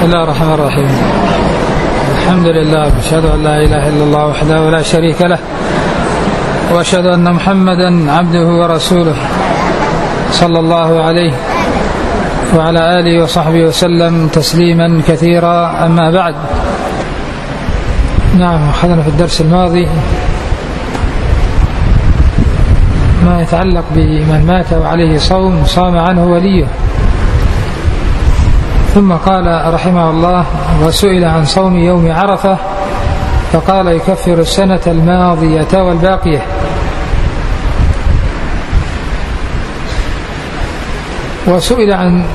بسم الله الرحمن الرحيم. الحمد لله، أشهد أن لا إله إلا الله وحده لا شريك له، وأشهد أن محمدا عبده ورسوله صلى الله عليه وعلى آله وصحبه وسلم تسليما كثيرا. أما بعد، نعم، أخذنا في الدرس الماضي ما يتعلق بمن مات وعليه صوم صام عنه وليه، ثم قال رحمه الله: وسئل عن صوم يوم عرفة فقال يكفر السنة الماضية والباقية. وسئل عن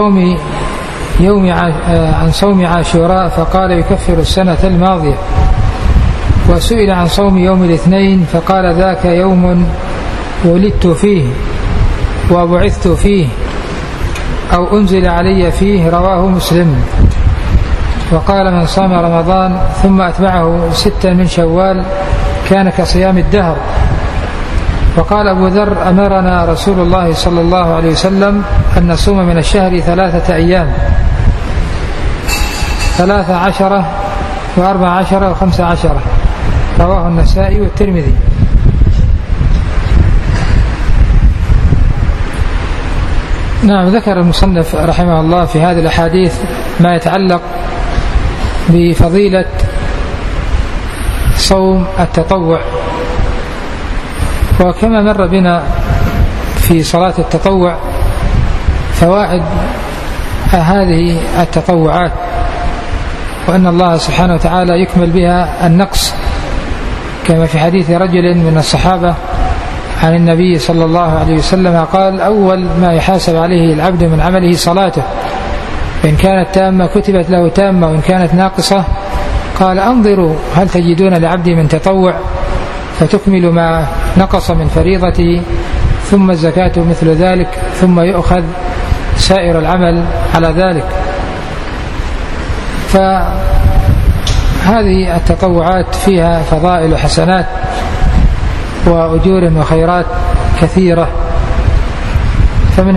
صوم عاشوراء فقال يكفر السنة الماضية. وسئل عن صوم يوم الاثنين فقال ذاك يوم ولدت فيه وبعثت فيه أو أنزل علي فيه، رواه مسلم. وقال: من صام رمضان ثم أتبعه 6 من شوال كان كصيام الدهر. وقال أبو ذر: أمرنا رسول الله صلى الله عليه وسلم أن نصوم من الشهر 3 أيام، 13 و14 و15، رواه النسائي والترمذي. نعم، ذكر المصنف رحمه الله في هذه الأحاديث ما يتعلق بفضيلة صوم التطوع. وكما مر بنا في صلاة التطوع فوائد هذه التطوعات، وأن الله سبحانه وتعالى يكمل بها النقص، كما في حديث رجل من الصحابة عن النبي صلى الله عليه وسلم قال: أول ما يحاسب عليه العبد من عمله صلاته، إن كانت تامة كتبت له تامة، وإن كانت ناقصة قال: أنظروا هل تجدون لعبدي من تطوع فتكمل ما نقص من فريضته، ثم الزكاة مثل ذلك، ثم يؤخذ سائر العمل على ذلك. فهذه التطوعات فيها فضائل وحسنات وأجور وخيرات كثيرة. فمن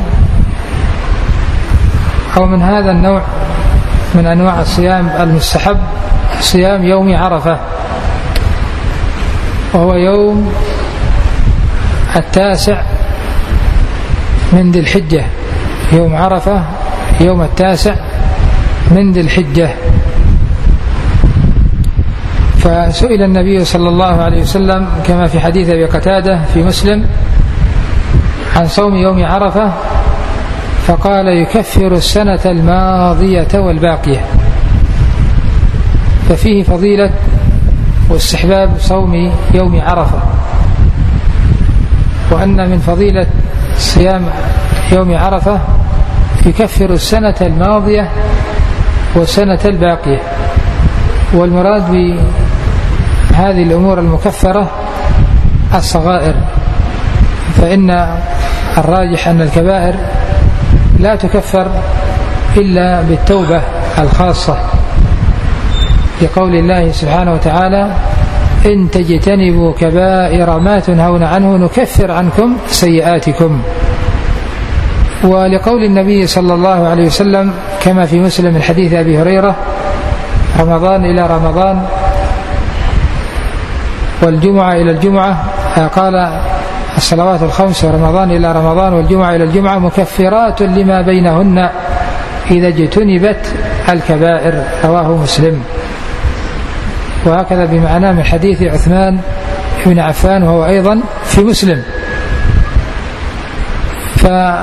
هذا النوع من أنواع الصيام المستحب صيام يوم عرفة، وهو يوم 9 من ذي الحجة. يوم عرفة يوم 9 من ذي الحجة. فسئل النبي صلى الله عليه وسلم كما في حديث أبي قتادة في مسلم عن صوم يوم عرفة فقال يكفر السنة الماضية والباقية. ففيه فضيلة واستحباب صوم يوم عرفة، وأن من فضيلة صيام يوم عرفة يكفر السنة الماضية والسنة الباقية. والمراد بهذه الأمور المكفرة الصغائر، فإن الراجح أن الكبائر لا تكفر إلا بالتوبة الخاصة، لقول الله سبحانه وتعالى: إن تجتنبوا كبائر ما تنهون عنه نكفر عنكم سيئاتكم. ولقول النبي صلى الله عليه وسلم كما في مسلم من حديث أبي هريرة: رمضان إلى رمضان والجمعة إلى الجمعة، قال الصلوات الخمس ورمضان إلى رمضان والجمعة إلى الجمعة مكفرات لما بينهن إذا اجتنبت الكبائر، رواه مسلم. وهكذا بمعنى من حديث عثمان بن عفان وهو أيضا في مسلم. فمن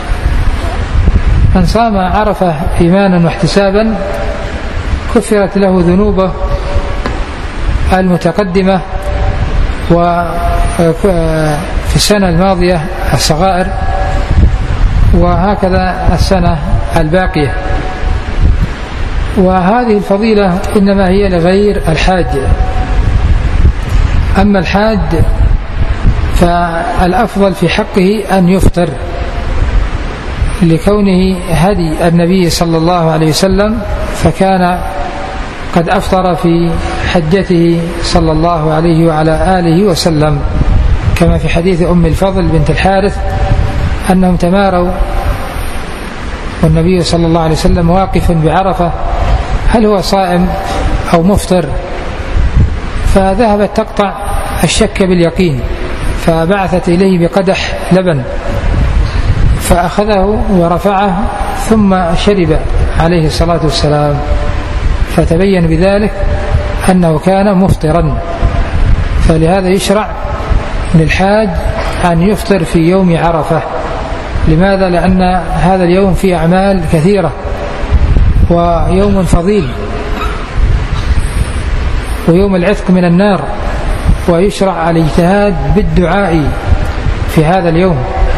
صام عرفة إيمانا واحتسابا كفرت له ذنوبه المتقدمة، وفي السنة الماضية الصغائر، وهكذا السنة الباقية. وهذه الفضيلة إنما هي لغير الحاج. أما الحاج فالأفضل في حقه أن يفطر، لكونه هدي النبي صلى الله عليه وسلم، فكان قد أفطر في حجته صلى الله عليه وعلى آله وسلم، كما في حديث أم الفضل بنت الحارث أنهم تماروا والنبي صلى الله عليه وسلم واقف بعرفة، هل هو صائم أو مفطر؟ فذهبت تقطع الشك باليقين، فبعثت إليه بقدح لبن فأخذه ورفعه ثم شرب عليه الصلاة والسلام، فتبين بذلك أنه كان مفطرا. فلهذا يشرع للحاج أن يفطر في يوم عرفة. لماذا؟ لأن هذا اليوم فيه أعمال كثيرة ويوم فضيل ويوم العتق من النار، ويشرع الاجتهاد بالدعاء في هذا اليوم.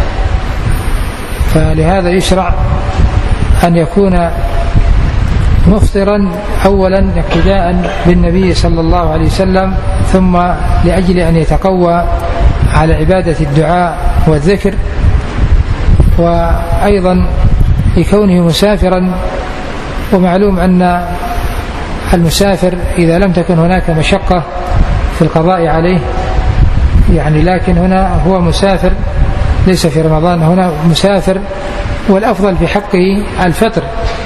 فلهذا يشرع أن يكون مفطرا أولا اقتداء بالنبي صلى الله عليه وسلم، ثم لأجل أن يتقوى على عبادة الدعاء والذكر، وأيضا لكونه مسافرا. ومعلوم أن المسافر إذا لم تكن هناك مشقة في القضاء عليه يعني، لكن هنا هو مسافر ليس في رمضان، هنا مسافر، والأفضل في حقه الفطر.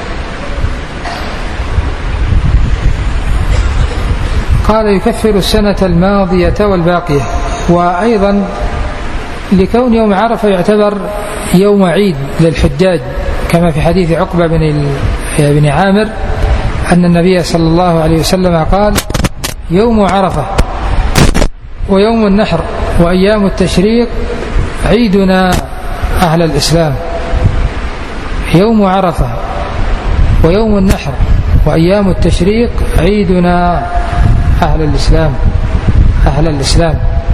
قال يكفر السنة الماضية والباقية. وأيضا لكون يوم عرفة يعتبر يوم عيد للحجاج، كما في حديث عقبة بن عامر أن النبي صلى الله عليه وسلم قال: يوم عرفة ويوم النحر وأيام التشريق عيدنا أهل الإسلام. يوم عرفة ويوم النحر وأيام التشريق عيدنا أهل الإسلام، أهل الإسلام.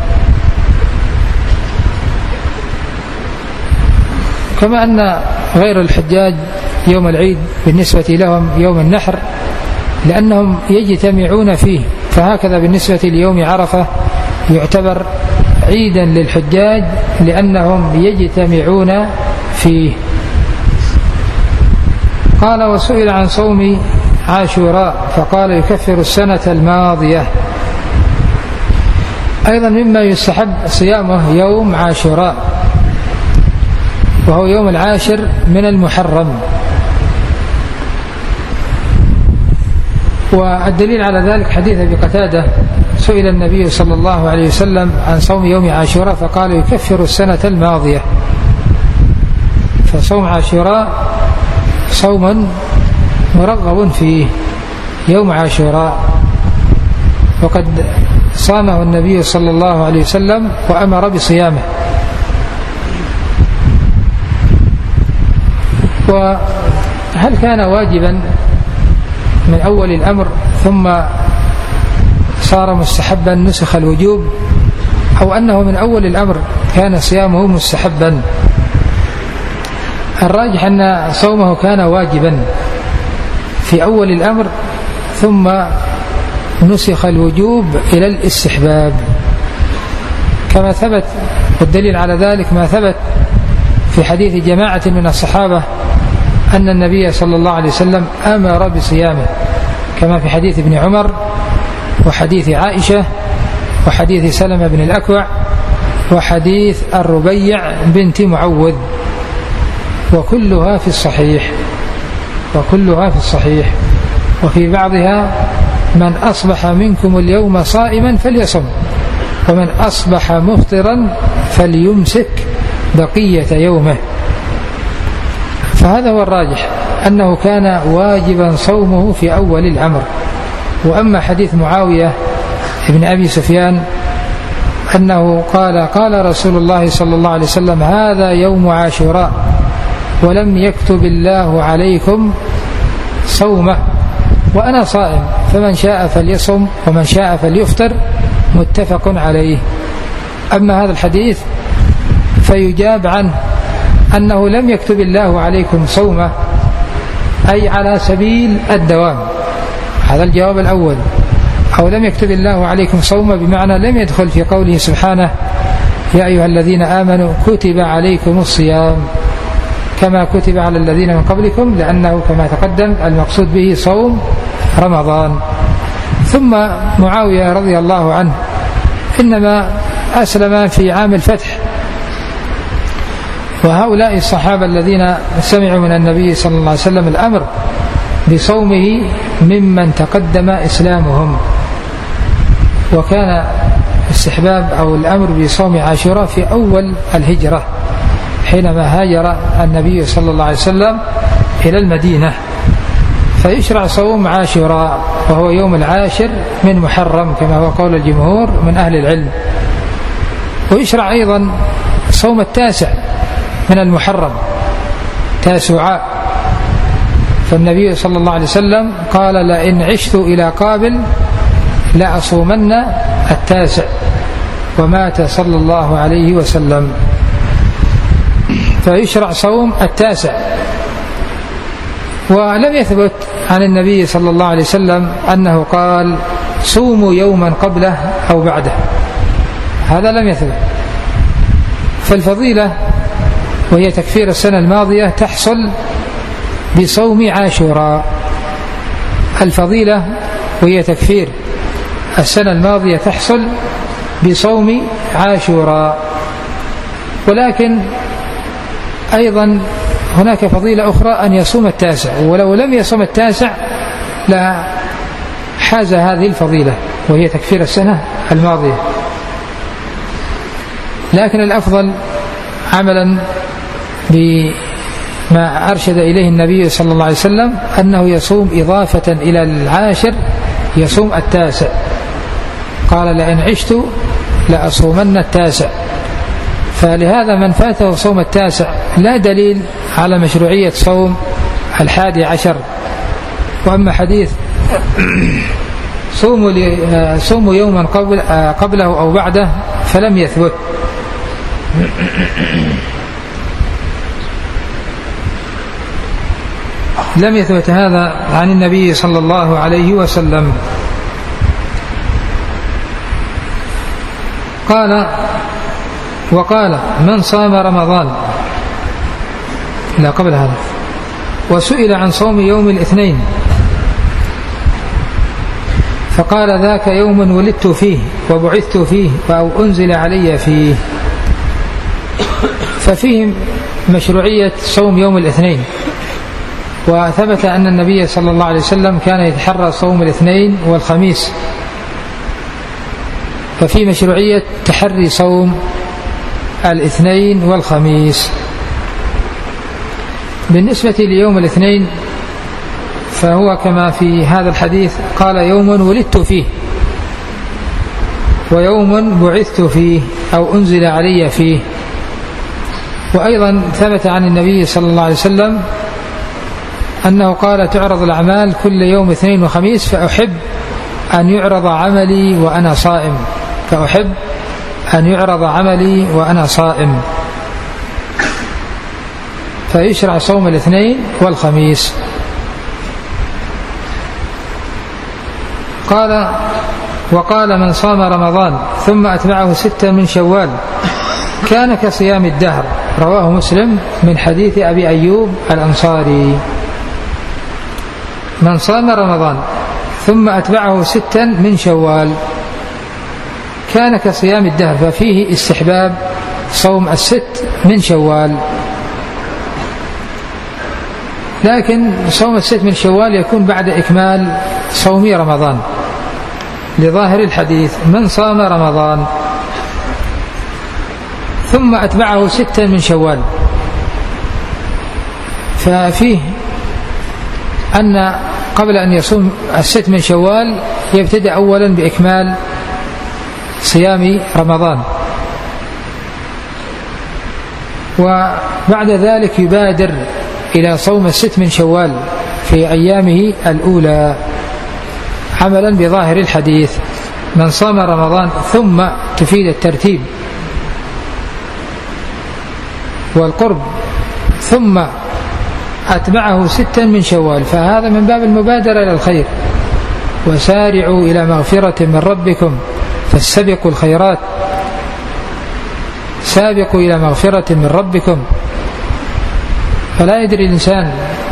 كما أن غير الحجاج يوم العيد بالنسبة لهم يوم النحر لأنهم يجتمعون فيه، فهكذا بالنسبة ليوم عرفة يعتبر عيدا للحجاج لأنهم يجتمعون فيه. قال: وسئل عن صوم عاشوراء فقال: يكفر السنة الماضية. أيضا مما يستحب صيامه يوم عاشوراء، وهو يوم العاشر من المحرم. والدليل على ذلك حديث أبي قتادة: سئل النبي صلى الله عليه وسلم عن صوم يوم عاشوراء فقال: يكفر السنة الماضية. فصوم عاشوراء صوم مرغب فيه يوم عاشوراء، وقد صامه النبي صلى الله عليه وسلم وأمر بصيامه. وهل كان واجبا من أول الأمر ثم صار مستحبا نسخ الوجوب، أو أنه من أول الأمر كان صيامه مستحبا؟ الراجح أن صومه كان واجبا في أول الأمر ثم نسخ الوجوب إلى الاستحباب، كما ثبت. والدليل على ذلك ما ثبت في حديث جماعة من الصحابة أن النبي صلى الله عليه وسلم أمر بصيامه، كما في حديث ابن عمر وحديث عائشة وحديث سلمة بن الأكوع وحديث الربيع بنت معوذ، وكلها في الصحيح، وكلها في الصحيح. وفي بعضها: من أصبح منكم اليوم صائما فليصم، ومن أصبح مفطرا فليمسك بقية يومه. فهذا هو الراجح أنه كان واجبا صومه في أول الأمر. وأما حديث معاوية ابن أبي سفيان أنه قال رسول الله صلى الله عليه وسلم: هذا يوم عاشوراء ولم يكتب الله عليكم صومه وأنا صائم، فمن شاء فليصم ومن شاء فليفطر، متفق عليه. أما هذا الحديث فيجاب عنه أنه لم يكتب الله عليكم صومه، أي على سبيل الدوام، هذا الجواب الأول. أو لم يكتب الله عليكم صومه بمعنى لم يدخل في قوله سبحانه: يا أيها الذين آمنوا كتب عليكم الصيام كما كتب على الذين من قبلكم، لأنه كما تقدم المقصود به صوم رمضان. ثم معاوية رضي الله عنه إنما أسلم في عام الفتح، وهؤلاء الصحابة الذين سمعوا من النبي صلى الله عليه وسلم الأمر بصومه ممن تقدم إسلامهم، وكان استحباب أو الأمر بصوم عاشوراء في أول الهجرة حينما هاجر النبي صلى الله عليه وسلم إلى المدينة، فيشرع صوم عاشوراء وهو يوم العاشر من محرم كما هو قول الجمهور من أهل العلم. ويشرع أيضا صوم التاسع من المحرم تاسعاء، فالنبي صلى الله عليه وسلم قال لئن عشت إلى قابل لأصومن التاسع، ومات صلى الله عليه وسلم. فيشرع صوم التاسع. ولم يثبت عن النبي صلى الله عليه وسلم أنه قال صوموا يوما قبله أو بعده، هذا لم يثبت. فالفضيلة وهي تكفير السنة الماضية تحصل بصوم عاشوراء، الفضيلة وهي تكفير السنة الماضية تحصل بصوم عاشوراء. ولكن أيضا هناك فضيلة أخرى أن يصوم التاسع، ولو لم يصوم التاسع لا حاز هذه الفضيلة وهي تكفير السنة الماضية. لكن الأفضل عملا بما أرشد إليه النبي صلى الله عليه وسلم أنه يصوم إضافة إلى العاشر، يصوم التاسع، قال لئن عشت لأصومن التاسع. فلهذا من فاته صوم التاسع لا دليل على مشروعية صوم 11. وأما حديث صوموا يوما قبله أو بعده فلم يثبت. لم يثبت هذا عن النبي صلى الله عليه وسلم. وقال من صام رمضان، لا قبل هذا، وسئل عن صوم يوم الاثنين فقال ذاك يوم ولدت فيه وبعثت فيه أو أنزل علي فيه. ففيه مشروعية صوم يوم الاثنين، وثبت أن النبي صلى الله عليه وسلم كان يتحرى صوم الاثنين والخميس، ففي مشروعية تحري صوم الاثنين والخميس. بالنسبة ليوم الاثنين فهو كما في هذا الحديث قال يوم ولدت فيه ويوم بعثت فيه أو أنزل علي فيه. وأيضا ثبت عن النبي صلى الله عليه وسلم أنه قال تعرض الأعمال كل يوم اثنين وخميس فأحب أن يعرض عملي وأنا صائم، فأحب أن يعرض عملي وأنا صائم. فيشرع صوم الاثنين والخميس. وقال من صام رمضان ثم أتبعه 6 من شوال كان كصيام الدهر، رواه مسلم من حديث أبي أيوب الأنصاري. من صام رمضان ثم أتبعه 6 من شوال كان كصيام الدهر، ففيه استحباب صوم 6 من شوال. لكن صوم 6 من شوال يكون بعد إكمال صوم رمضان لظاهر الحديث من صام رمضان ثم أتبعه 6 من شوال، ففيه أن قبل أن يصوم 6 من شوال يبتدأ أولا بإكمال صيام رمضان، وبعد ذلك يبادر إلى صوم 6 من شوال في أيامه الأولى عملا بظاهر الحديث من صام رمضان، ثم تفيد الترتيب والقرب، ثم أتبعه 6 من شوال، فهذا من باب المبادرة إلى الخير. وسارعوا إلى مغفرة من ربكم فاستبقوا الخيرات، سابقوا إلى مغفرة من ربكم. فلا يدري الإنسان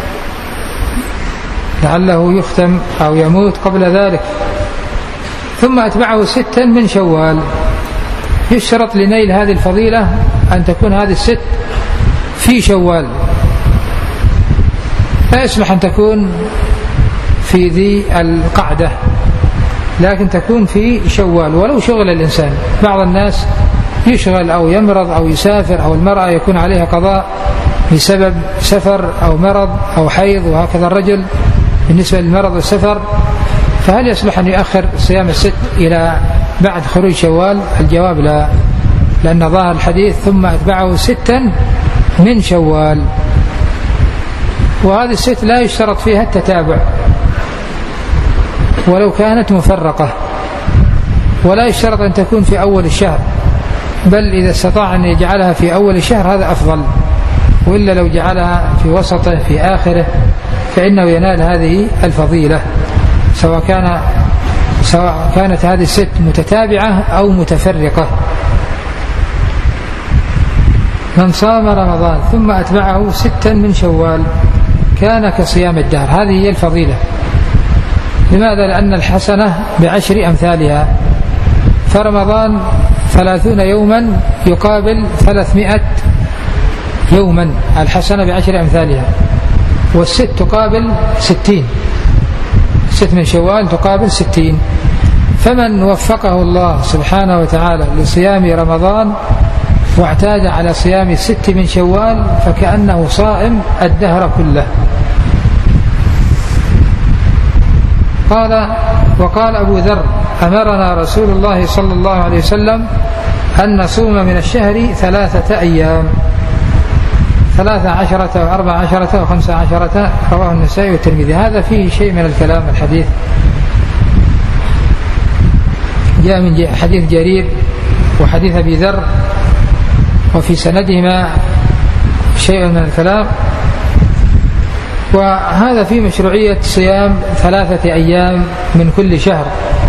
لعله يختم أو يموت قبل ذلك. ثم أتبعه 6 من شوال. يشترط لنيل هذه الفضيلة أن تكون هذه 6 في شوال، لا يصلح أن تكون في ذي القعدة، لكن تكون في شوال ولو شغل الإنسان. بعض الناس يشغل أو يمرض أو يسافر، أو المرأة يكون عليها قضاء بسبب سفر أو مرض أو حيض، وهكذا الرجل بالنسبة للمرض والسفر. فهل يصلح أن يؤخر صيام الست إلى بعد خروج شوال؟ الجواب لا، لأن ظاهر الحديث ثم أتبعه 6 من شوال، وهذه الست لا يشترط فيها التتابع ولو كانت مفرقة، ولا يشترط أن تكون في أول الشهر، بل إذا استطاع أن يجعلها في أول الشهر هذا أفضل، وإلا لو جعلها في وسطه في آخره فإنه ينال هذه الفضيلة، سواء كانت هذه الست متتابعة أو متفرقة. من صام رمضان ثم أتبعه 6 من شوال كان كصيام الدهر، هذه هي الفضيلة. لماذا؟ لأن الحسنة ب10 أمثالها، فرمضان 30 يوما يقابل 300 يوما، الحسنة ب10 أمثالها، والست تقابل 60، 6 من شوال تقابل 60. فمن وفقه الله سبحانه وتعالى لصيام رمضان واعتاد على صيام 6 من شوال فكأنه صائم الدهر كله. وقال أبو ذر: أمرنا رسول الله صلى الله عليه وسلم أن نصوم من الشهر 3 أيام، 13 و14 و15، رواه النسائي والترمذي. هذا فيه شيء من الكلام. الحديث جاء من حديث جرير وحديث أبي ذر، وفي سندهما شيء من الكلام، وهذا في مشروعية صيام 3 أيام من كل شهر،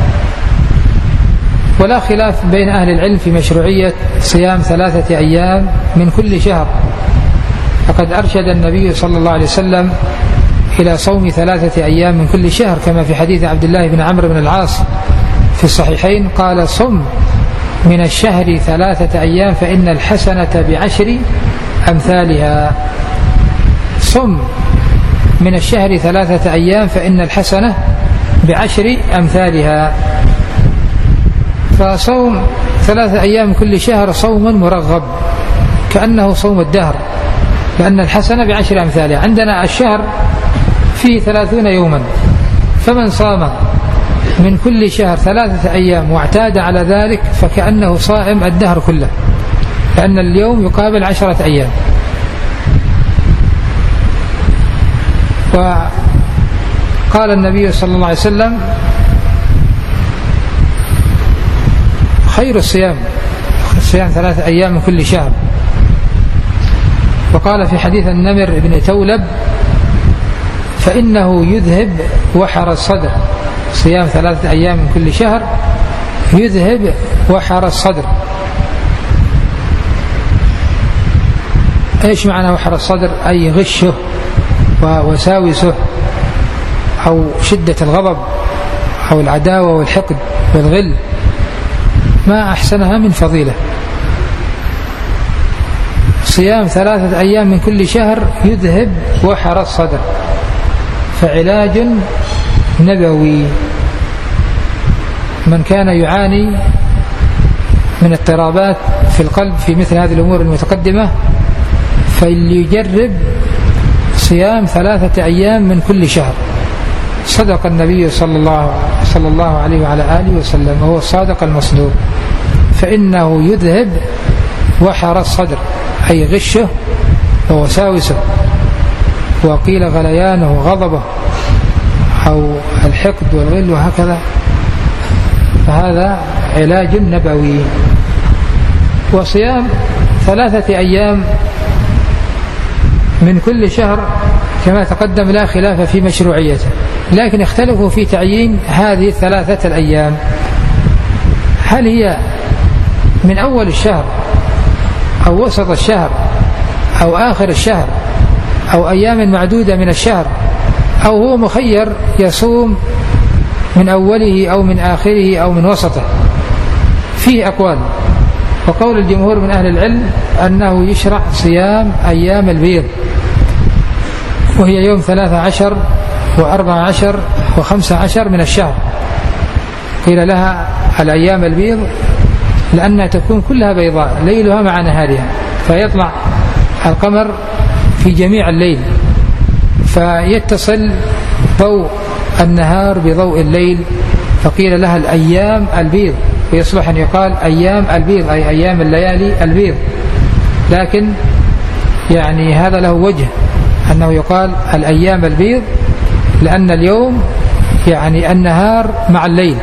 ولا خلاف بين أهل العلم في مشروعية صيام 3 أيام من كل شهر. فقد أرشد النبي صلى الله عليه وسلم إلى صوم 3 أيام من كل شهر، كما في حديث عبد الله بن عمرو بن العاص في الصحيحين قال: صم من الشهر 3 أيام فإن الحسنة ب10 أمثالها. صم من الشهر 3 أيام فإن الحسنة ب10 أمثالها. فصوم 3 أيام كل شهر صوم مرغب كأنه صوم الدهر، لأن الحسنة ب10 أمثالها. عندنا الشهر فيه 30 يوما، فمن صام من كل شهر 3 أيام واعتاد على ذلك فكأنه صائم الدهر كله، لأن اليوم يقابل 10 أيام. وقال النبي صلى الله عليه وسلم: خير الصيام صيام 3 أيام من كل شهر. وقال في حديث النمر بن تولب: فإنه يذهب وحر الصدر. صيام 3 أيام من كل شهر يذهب وحر الصدر. إيش معنى وحر الصدر؟ أي غشه ووساوسه أو شدة الغضب أو العداوة والحقد والغل، ما أحسنها من فضيلة. صيام 3 أيام من كل شهر يذهب وحر الصدر، فعلاج نبوي. من كان يعاني من اضطرابات في القلب في مثل هذه الأمور المتقدمة فليجرب صيام 3 أيام من كل شهر. صدق النبي صلى الله عليه وعلى آله وسلم، وهو الصادق المصدوق. فإنه يذهب وحر الصدر، أي غشه ووساوسه، وقيل غليانه وغضبه أو الحقد والغل وهكذا. فهذا علاج نبوي. وصيام 3 أيام من كل شهر كما تقدم لا خلاف في مشروعيته، لكن اختلفوا في تعيين هذه 3 الأيام، هل هي من أول الشهر أو وسط الشهر أو آخر الشهر أو أيام معدودة من الشهر، أو هو مخير يصوم من أوله أو من آخره أو من وسطه. فيه أقوال، وقول الجمهور من أهل العلم أنه يشرع صيام أيام البيض، وهي يوم 13 و14 و15 من الشهر. قيل لها الأيام البيض لأنها تكون كلها بيضاء ليلها مع نهارها، فيطلع القمر في جميع الليل، فيتصل ضوء النهار بضوء الليل، فقيل لها الأيام البيض، ويصلح أن يقال أيام البيض أي أيام الليالي البيض. لكن يعني هذا له وجه أنه يقال الأيام البيض لأن اليوم يعني النهار مع الليل،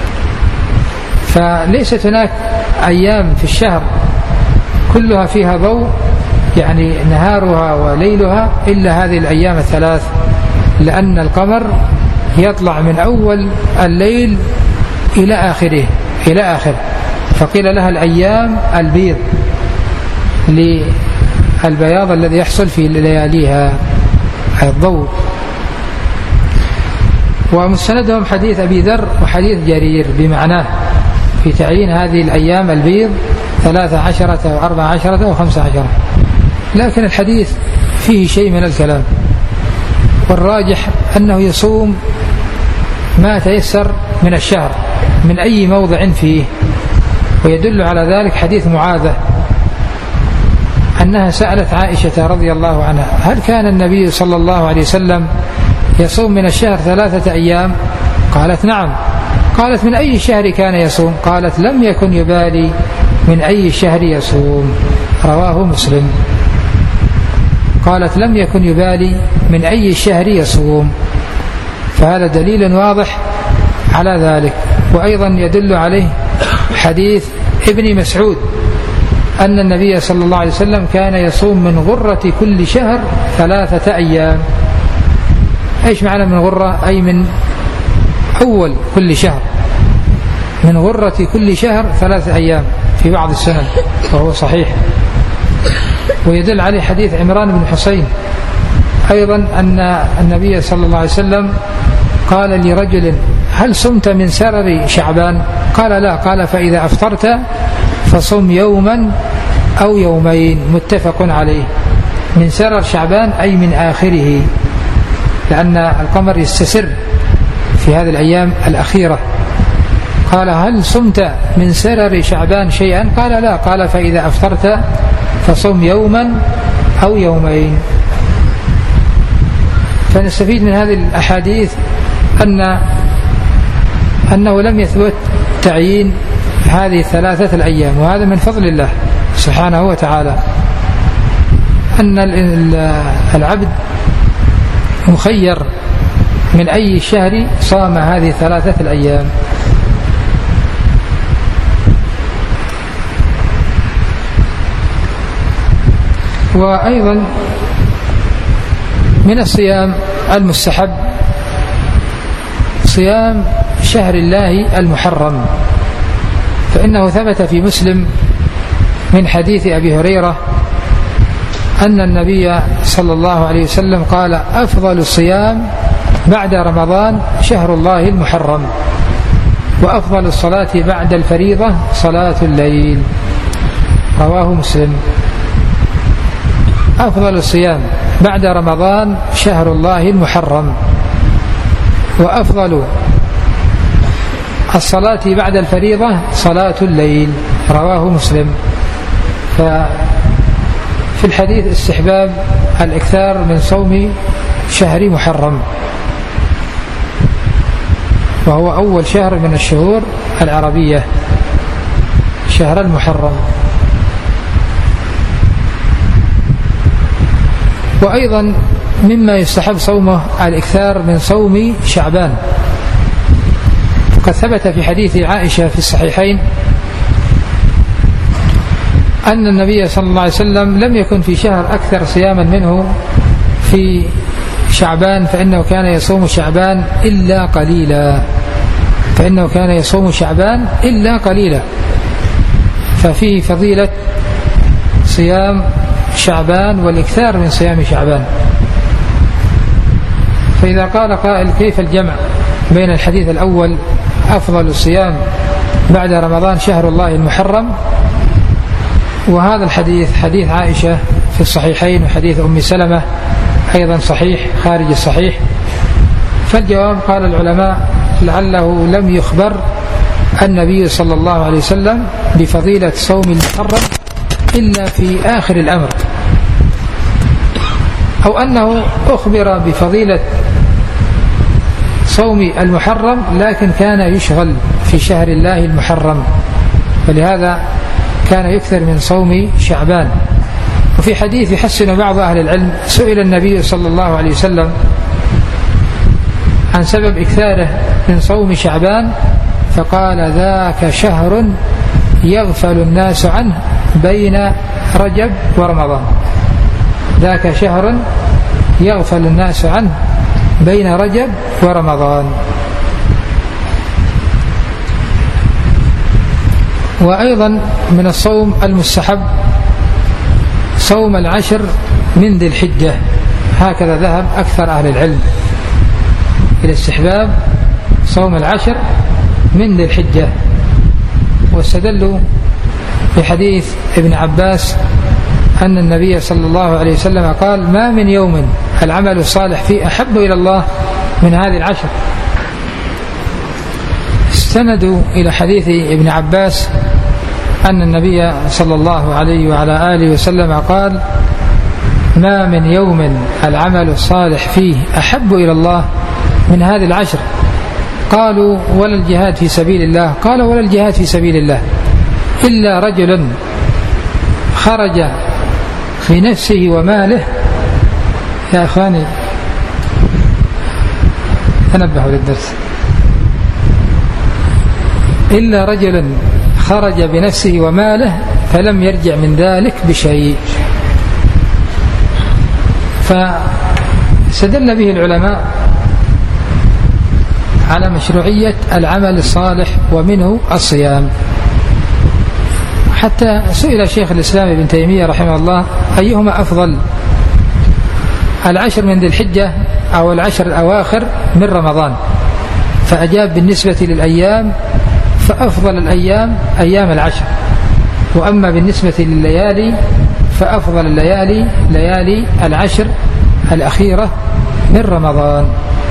فليست هناك أيام في الشهر كلها فيها ضوء يعني نهارها وليلها إلا هذه الأيام الثلاث، لأن القمر يطلع من أول الليل إلى آخره فقيل لها الأيام البيض للبياض الذي يحصل في لياليها الضوء. ومستندهم حديث أبي ذر وحديث جرير بمعناه في تعيين هذه الأيام البيض 13 و14 و15، لكن الحديث فيه شيء من الكلام، والراجح أنه يصوم ما تيسر من الشهر من أي موضع فيه. ويدل على ذلك حديث معاذة أنها سألت عائشة رضي الله عنها هل كان النبي صلى الله عليه وسلم يصوم من الشهر 3 أيام؟ قالت نعم. قالت من أي شهر كان يصوم؟ قالت لم يكن يبالي من أي شهر يصوم، رواه مسلم. قالت لم يكن يبالي من أي شهر يصوم، فهذا دليل واضح على ذلك. وأيضا يدل عليه حديث ابن مسعود أن النبي صلى الله عليه وسلم كان يصوم من غرة كل شهر 3 أيام. إيش معنى من غرة؟ أي من أول كل شهر، من غرة كل شهر 3 أيام في بعض السنة، وهو صحيح. ويدل عليه حديث عمران بن حسين أيضا أن النبي صلى الله عليه وسلم قال لرجل هل صمت من سرر شعبان؟ قال لا. قال فإذا أفطرت فصم يوما أو يومين، متفق عليه. من سرر شعبان أي من آخره، لأن القمر يستسر في هذه الأيام الأخيرة. قال هل صمت من سرر شعبان شيئا؟ قال لا. قال فإذا أفطرت فصم يوما أو يومين. فنستفيد من هذه الأحاديث أنه لم يثبت تعيين هذه 3 الأيام، وهذا من فضل الله سبحانه وتعالى، أن العبد مخير من أي شهر صام هذه 3 الأيام. وأيضا من الصيام المستحب صيام شهر الله المحرم، فإنه ثبت في مسلم من حديث أبي هريرة أن النبي صلى الله عليه وسلم قال أفضل الصيام بعد رمضان شهر الله المحرم، وأفضل الصلاة بعد الفريضة صلاة الليل، رواه مسلم. أفضل الصيام بعد رمضان شهر الله المحرم، وأفضل الصلاة بعد الفريضة صلاة الليل، رواه مسلم. ففي الحديث استحباب الإكثار من صوم شهر محرم، وهو أول شهر من الشهور العربية، شهر المحرم. وأيضا مما يستحب صومه الإكثار من صوم شعبان، قد ثبت في حديث عائشة في الصحيحين أن النبي صلى الله عليه وسلم لم يكن في شهر أكثر صياما منه في شعبان، فإنه كان يصوم شعبان إلا قليلا، ففيه فضيلة صيام شعبان والإكثار من صيام شعبان. فإذا قال قائل كيف الجمع بين الحديث الأول أفضل الصيام بعد رمضان شهر الله المحرم، وهذا الحديث حديث عائشة في الصحيحين، وحديث أم سلمة أيضا صحيح خارج الصحيح. فالجواب قال العلماء لعله لم يخبر النبي صلى الله عليه وسلم بفضيلة صوم المحرم إلا في آخر الأمر، أو أنه أخبر بفضيلة صوم المحرم لكن كان يشغل في شهر الله المحرم، ولهذا كان يكثر من صوم شعبان. وفي حديث يحسن بعض أهل العلم سئل النبي صلى الله عليه وسلم عن سبب إكثاره من صوم شعبان فقال: ذاك شهر يغفل الناس عنه بين رجب ورمضان. ذاك شهر يغفل الناس عنه بين رجب ورمضان. وأيضا من الصوم المستحب صوم العشر من ذي الحجة، هكذا ذهب أكثر أهل العلم إلى استحباب صوم العشر من ذي الحجة، واستدلوا بحديث ابن عباس أن النبي صلى الله عليه وسلم قال: ما من يوم العمل الصالح فيه أحب إلى الله من هذه العشر. استندوا إلى حديث ابن عباس أن النبي صلى الله عليه وعلى آله وسلم قال: ما من يوم العمل الصالح فيه أحب إلى الله من هذه العشر. قالوا: ولا الجهاد في سبيل الله؟ قال: ولا الجهاد في سبيل الله إلا رجل خرج بنفسه وماله. يا أخواني تنبهوا للدرس. إلا رجل خرج بنفسه وماله فلم يرجع من ذلك بشيء. فاستدل به العلماء على مشروعية العمل الصالح ومنه الصيام. حتى سئل شيخ الإسلام ابن تيمية رحمه الله: أيهما أفضل، العشر من ذي الحجة أو العشر الأواخر من رمضان؟ فأجاب: بالنسبة للأيام فأفضل الأيام أيام العشر، وأما بالنسبة لليالي فأفضل الليالي ليالي العشر الأخيرة من رمضان.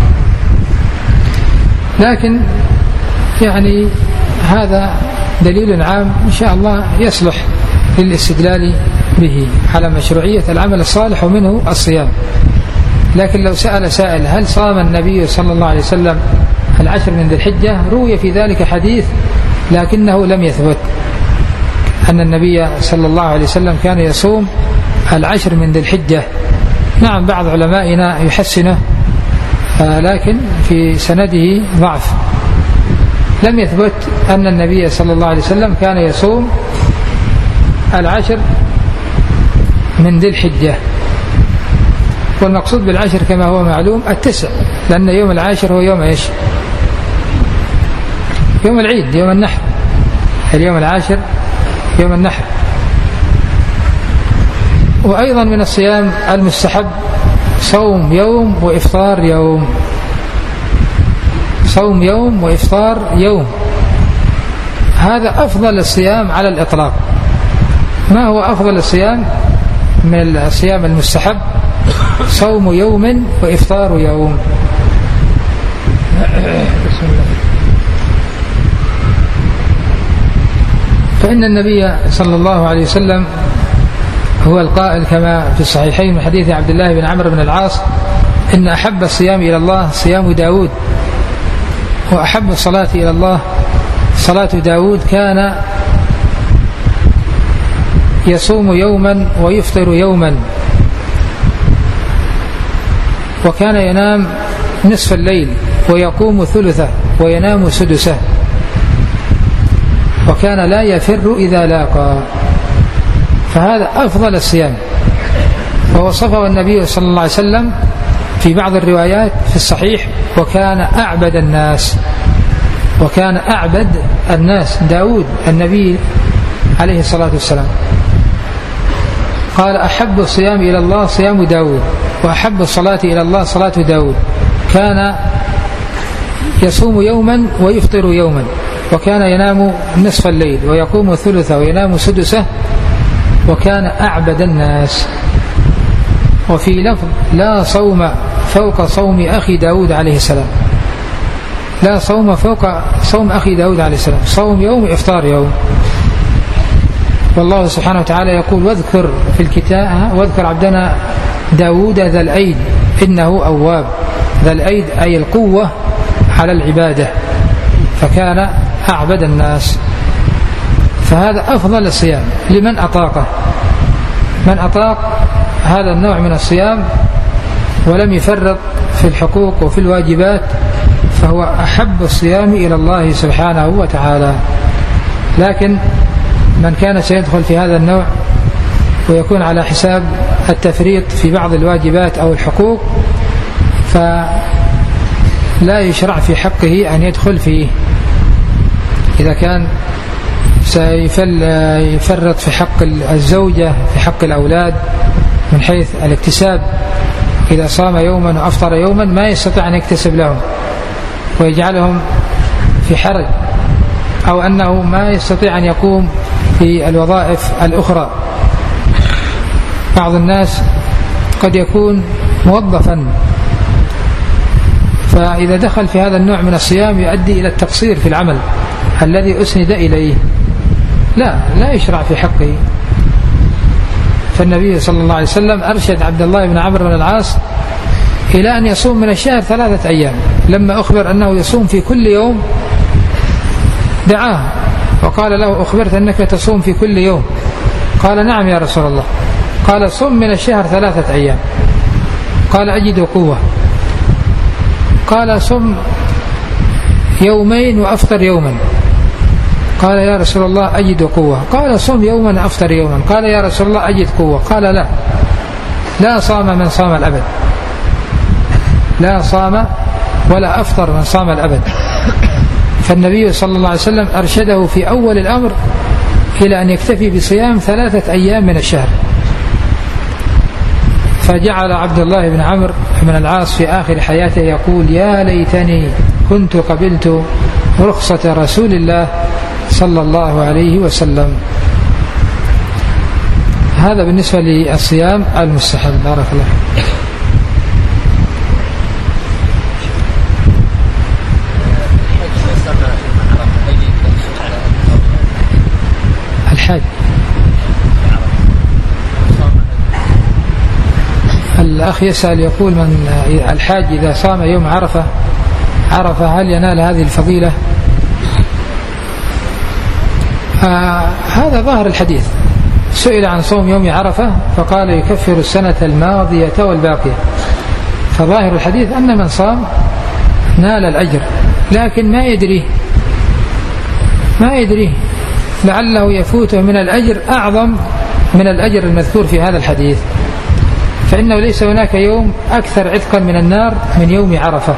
لكن يعني هذا دليل عام إن شاء الله يصلح للاستدلال به على مشروعية العمل الصالح ومنه الصيام. لكن لو سأل سائل: هل صام النبي صلى الله عليه وسلم العشر من ذي الحجة؟ روي في ذلك حديث لكنه لم يثبت أن النبي صلى الله عليه وسلم كان يصوم العشر من ذي الحجة. نعم بعض علمائنا يحسنه لكن في سنده ضعف. لم يثبت أن النبي صلى الله عليه وسلم كان يصوم العشر من ذي الحجة. والمقصود بالعشر كما هو معلوم التسع، لأن يوم العاشر هو يوم إيش؟ يوم العيد، يوم النحر. اليوم العاشر يوم النحر. وأيضا من الصيام المستحب صوم يوم وإفطار يوم. صوم يوم وإفطار يوم، هذا أفضل الصيام على الإطلاق. ما هو أفضل الصيام من الصيام المستحب؟ صوم يوم وإفطار يوم. بسم الله. فإن النبي صلى الله عليه وسلم هو القائل كما في الصحيحين من حديث عبد الله بن عمرو بن العاص: إن أحب الصيام إلى الله صيام داود، وأحب الصلاة إلى الله صلاة داود، كان يصوم يوما ويفطر يوما، وكان ينام نصف الليل ويقوم ثلثه وينام سدسه، وكان لا يفر إذا لاقى. فهذا أفضل الصيام. ووصفه النبي صلى الله عليه وسلم في بعض الروايات في الصحيح: وكان أعبد الناس. وكان أعبد الناس داود النبي عليه الصلاة والسلام. قال: أحب الصيام إلى الله صيام داود، وأحب الصلاة إلى الله صلاة داود. كان يصوم يوما ويفطر يوما، وكان ينام نصف الليل ويقوم ثلثه وينام سدسه، وكان أعبد الناس. وفي لفظ لا صوم فوق صوم أخي داود عليه السلام، لا صوم فوق صوم أخي داود عليه السلام، صوم يوم إفطار يوم. والله سبحانه وتعالى يقول واذكر في الكتاب واذكر عبدنا داود ذا الأيد إنه أواب. ذا الأيد أي القوة على العبادة، فكان أعبد الناس. فهذا أفضل الصيام لمن أطاقه. من أطاق هذا النوع من الصيام ولم يفرط في الحقوق وفي الواجبات فهو أحب الصيام إلى الله سبحانه وتعالى. لكن من كان سيدخل في هذا النوع ويكون على حساب التفريط في بعض الواجبات أو الحقوق فلا يشرع في حقه أن يدخل فيه. إذا كان سيفرط في حق الزوجة، في حق الأولاد من حيث الاكتساب، إذا صام يوما وأفطر يوما ما يستطيع أن يكتسب لهم ويجعلهم في حرج، أو أنه ما يستطيع أن يقوم في الوظائف الأخرى. بعض الناس قد يكون موظفا، فإذا دخل في هذا النوع من الصيام يؤدي إلى التقصير في العمل الذي أسند إليه، لا يشرع في حقه. فالنبي صلى الله عليه وسلم أرشد عبد الله بن عمرو بن العاص إلى أن يصوم من الشهر 3 أيام. لما أخبر أنه يصوم في كل يوم دعاه وقال له أخبرت أنك تصوم في كل يوم؟ قال نعم يا رسول الله. قال صم من الشهر 3 أيام. قال أجد قوة. قال صم يومين وأفطر يوما. قال يا رسول الله أجد قوة. قال صم يوما أفطر يوما. قال يا رسول الله أجد قوة. قال لا صام من صام الأبد، لا صام ولا أفطر من صام الأبد. فالنبي صلى الله عليه وسلم أرشده في أول الأمر إلى أن يكتفي بصيام 3 أيام من الشهر. فجعل عبد الله بن عمرو بن العاص في آخر حياته يقول يا ليتني كنت قبلت رخصة رسول الله صلى الله عليه وسلم. هذا بالنسبة للصيام المستحب. بارك الله. الحاج، الأخ يسأل يقول من الحاج إذا صام يوم عرفة هل ينال هذه الفضيلة؟ هذا ظاهر الحديث. سئل عن صوم يوم عرفة فقال يكفر السنة الماضية والباقية. فظاهر الحديث أن من صام نال الأجر، لكن ما يدري لعله يفوته من الأجر أعظم من الأجر المذكور في هذا الحديث. فإنه ليس هناك يوم أكثر عتقا من النار من يوم عرفة.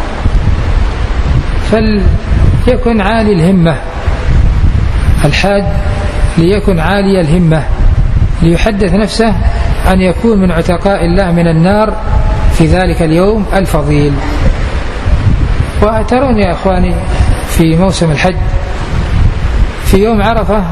فليكن عالي الهمة الحاج، ليكن عالي الهمة، ليحدث نفسه أن يكون من عتقاء الله من النار في ذلك اليوم الفضيل. وترون يا أخواني في موسم الحج في يوم عرفة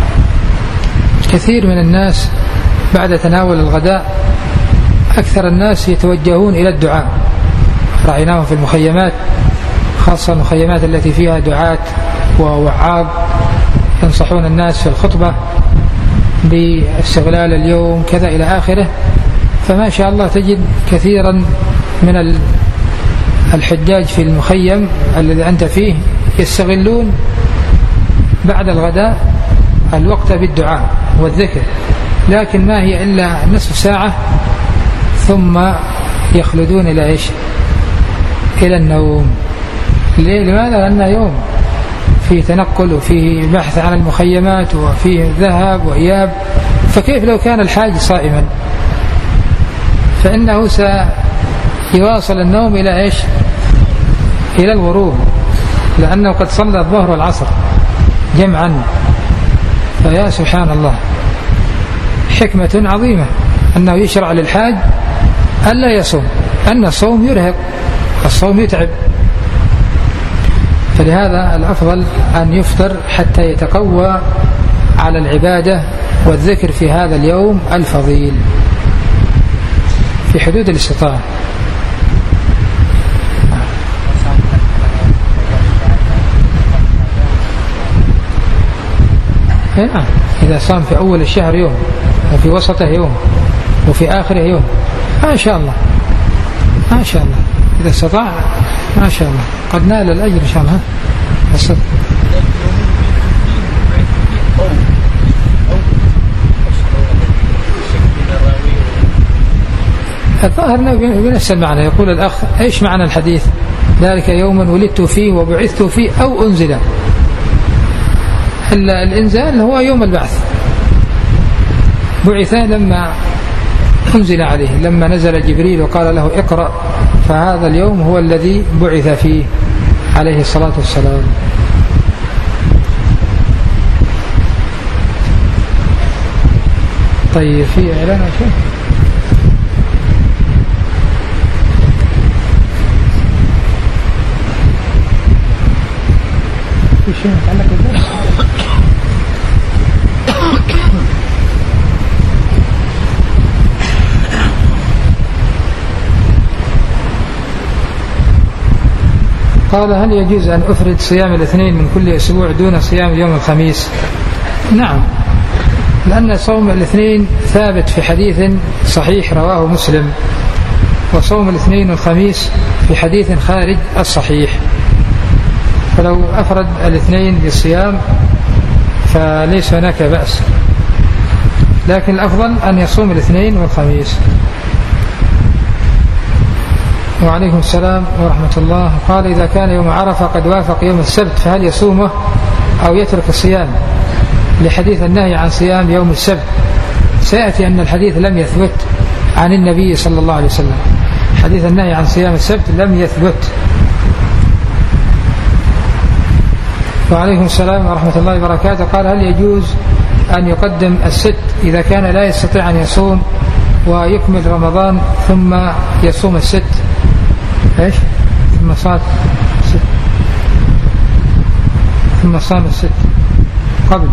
كثير من الناس بعد تناول الغداء أكثر الناس يتوجهون إلى الدعاء. رأيناهم في المخيمات، خاصة المخيمات التي فيها دعاة ووعاظ ينصحون الناس في الخطبة باستغلال اليوم كذا إلى آخره. فما شاء الله تجد كثيرا من الحجاج في المخيم الذي أنت فيه يستغلون بعد الغداء الوقت بالدعاء والذكر، لكن ما هي إلا نصف ساعة ثم يخلدون إلى إلى النوم. لماذا؟ لأن يوم فيه تنقل وفيه بحث عن المخيمات وفيه ذهاب وإياب. فكيف لو كان الحاج صائما؟ فإنه سيواصل النوم إلى إلى الغروب، لأنه قد صلى الظهر والعصر جمعا. فيا سبحان الله، حكمة عظيمة أنه يشرع للحاج ألا يصوم، أن الصوم يرهق، الصوم يتعب. فلهذا الأفضل أن يفطر حتى يتقوى على العبادة والذكر في هذا اليوم الفضيل في حدود الاستطاعة. نعم، إذا صام في أول الشهر يوم وفي وسطه يوم وفي آخره يوم ما شاء الله ما شاء الله، إذا استطاع ما شاء الله قد نال الأجر إن شاء الله. الظاهر بنفس المعنى. يقول الأخ إيش معنى الحديث ذلك يوم ولدت فيه وبعثت فيه أو أنزل؟ الإنزال هو يوم البعث، بعث لما أنزل عليه، لما نزل جبريل وقال له اقرأ، فهذا اليوم هو الذي بعث فيه عليه الصلاة والسلام. طيب في إعلان أو شيء؟ في شيء متعلق بالذات؟ قال هل يجوز أن أفرد صيام الاثنين من كل أسبوع دون صيام يوم الخميس؟ نعم، لأن صوم الاثنين ثابت في حديث صحيح رواه مسلم، وصوم الاثنين والخميس في حديث خارج الصحيح، فلو أفرد الاثنين بالصيام فليس هناك بأس، لكن الأفضل أن يصوم الاثنين والخميس. وعليكم السلام ورحمة الله. قال إذا كان يوم عرفة قد وافق يوم السبت فهل يصومه أو يترك الصيام لحديث النهي عن صيام يوم السبت؟ سيأتي أن الحديث لم يثبت عن النبي صلى الله عليه وسلم، حديث النهي عن صيام السبت لم يثبت. وعليكم السلام ورحمة الله وبركاته. قال هل يجوز أن يقدم الست إذا كان لا يستطيع أن يصوم ويكمل رمضان ثم يصوم الست؟ إيش؟ ثم صام الست قبل.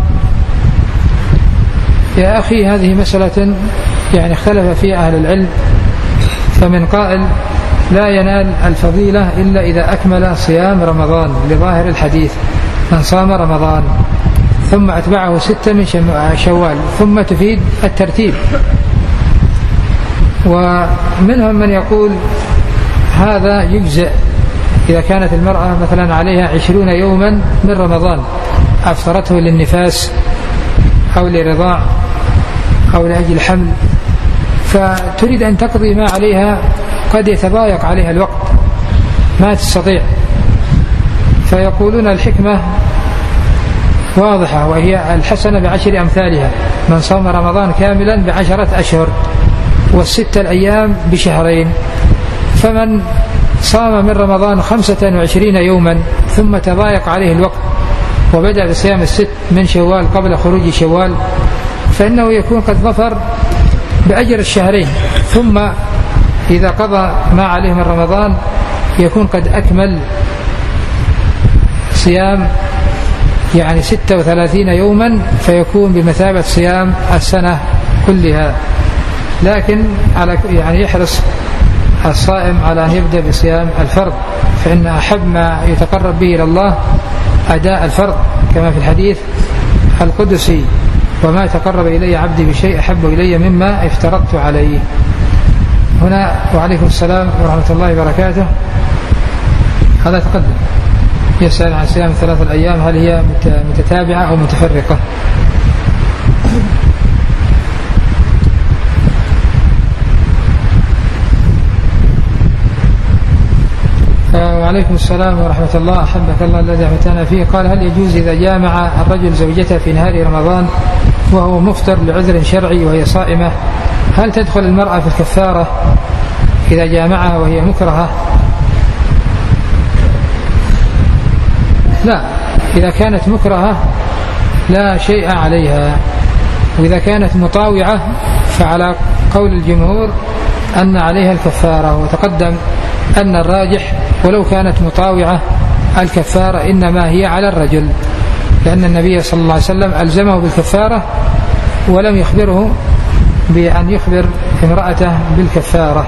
يا أخي هذه مسألة يعني اختلف فيها أهل العلم، فمن قائل لا ينال الفضيلة إلا إذا أكمل صيام رمضان لظاهر الحديث، من صام رمضان ثم أتبعه 6 من شوال، ثم تفيد الترتيب. ومنهم من يقول هذا يجزئ إذا كانت المرأة مثلا عليها 20 يوما من رمضان أفطرته للنفاس أو لرضاع أو لأجل حمل، فتريد أن تقضي ما عليها، قد يتضايق عليها الوقت ما تستطيع، فيقولون الحكمة واضحة وهي الحسنة ب10 أمثالها، من صام رمضان كاملا ب10 أشهر والست الأيام بشهرين. فمن صام من رمضان 25 يوما ثم تضايق عليه الوقت وبدأ بصيام الست من شوال قبل خروج شوال، فإنه يكون قد ظفر بأجر الشهرين، ثم إذا قضى ما عليه من رمضان يكون قد أكمل صيام يعني 36 يوما، فيكون بمثابة صيام السنة كلها. لكن على يعني يحرص الصائم على أن يبدأ بصيام الفرض، فإن أحب ما يتقرب به إلى الله أداء الفرض، كما في الحديث القدسي وما تقرب إلي عبدي بشيء أحب إلي مما افترضت عليه. هنا وعليكم السلام ورحمة الله وبركاته. هذا تقدم يسأل عن صيام 3 أيام هل هي متتابعة أو متفرقة؟ وعليكم السلام ورحمة الله. أحبك الله الذي أحببتنا فيه. قال هل يجوز إذا جامع الرجل زوجته في نهار رمضان وهو مفطر لعذر شرعي وهي صائمة، هل تدخل المرأة في الكفارة إذا جامعها وهي مكرهة؟ لا، إذا كانت مكرهة لا شيء عليها، وإذا كانت مطاوعة فعلى قول الجمهور أن عليها الكفارة. وتقدم أن الراجح ولو كانت مطاوعة الكفارة إنما هي على الرجل، لأن النبي صلى الله عليه وسلم ألزمه بالكفارة ولم يخبره بأن يخبر امرأته بالكفارة.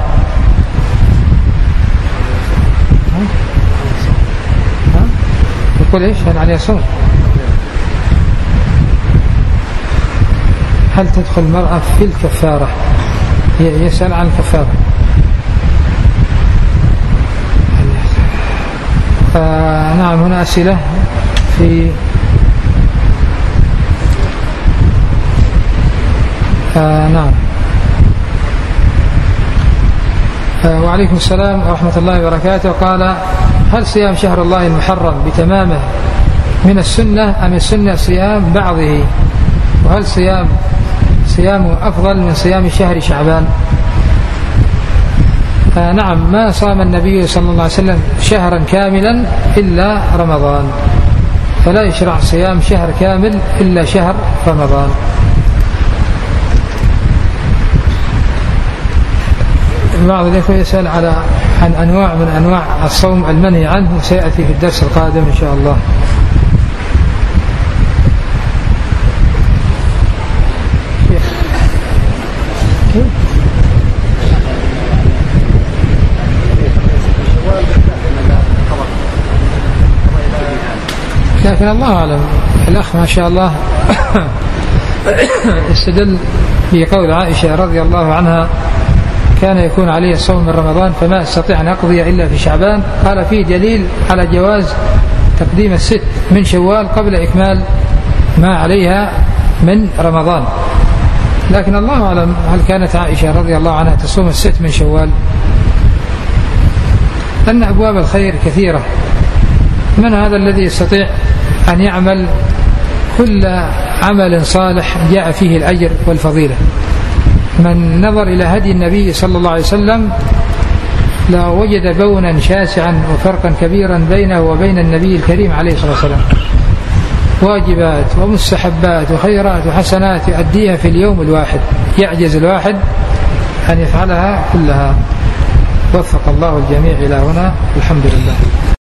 يقول إيش؟ هل عليه صوم؟ هل تدخل المرأة في الكفارة؟ يسأل عن الكفارة. نعم، هنا أسئلة في نعم. وعليكم السلام ورحمة الله وبركاته. قال: هل صيام شهر الله المحرم بتمامه من السنة أم السنة صيام بعضه؟ وهل صيامه أفضل من صيام شهر شعبان؟ نعم، ما صام النبي صلى الله عليه وسلم شهرا كاملا إلا رمضان، فلا يشرع صيام شهر كامل إلا شهر رمضان. بعض الإخوة يسأل عن أنواع من أنواع الصوم المنهي عنه، سيأتي في الدرس القادم إن شاء الله. لكن الله أعلم. الأخ ما شاء الله استدل بقول عائشة رضي الله عنها: كان يكون عليه الصوم من رمضان فما استطيع أن أقضي إلا في شعبان. قال: فيه دليل على جواز تقديم الست من شوال قبل إكمال ما عليها من رمضان. لكن الله أعلم هل كانت عائشة رضي الله عنها تصوم الست من شوال، لأن أبواب الخير كثيرة. من هذا الذي يستطيع أن يعمل كل عمل صالح جاء فيه الأجر والفضيلة؟ من نظر إلى هدي النبي صلى الله عليه وسلم لوجد بونا شاسعا وفرقا كبيرا بينه وبين النبي الكريم عليه الصلاة والسلام. واجبات ومستحبات وخيرات وحسنات يؤديها في اليوم الواحد، يعجز الواحد أن يفعلها كلها. وفق الله الجميع إلى هنا. الحمد لله.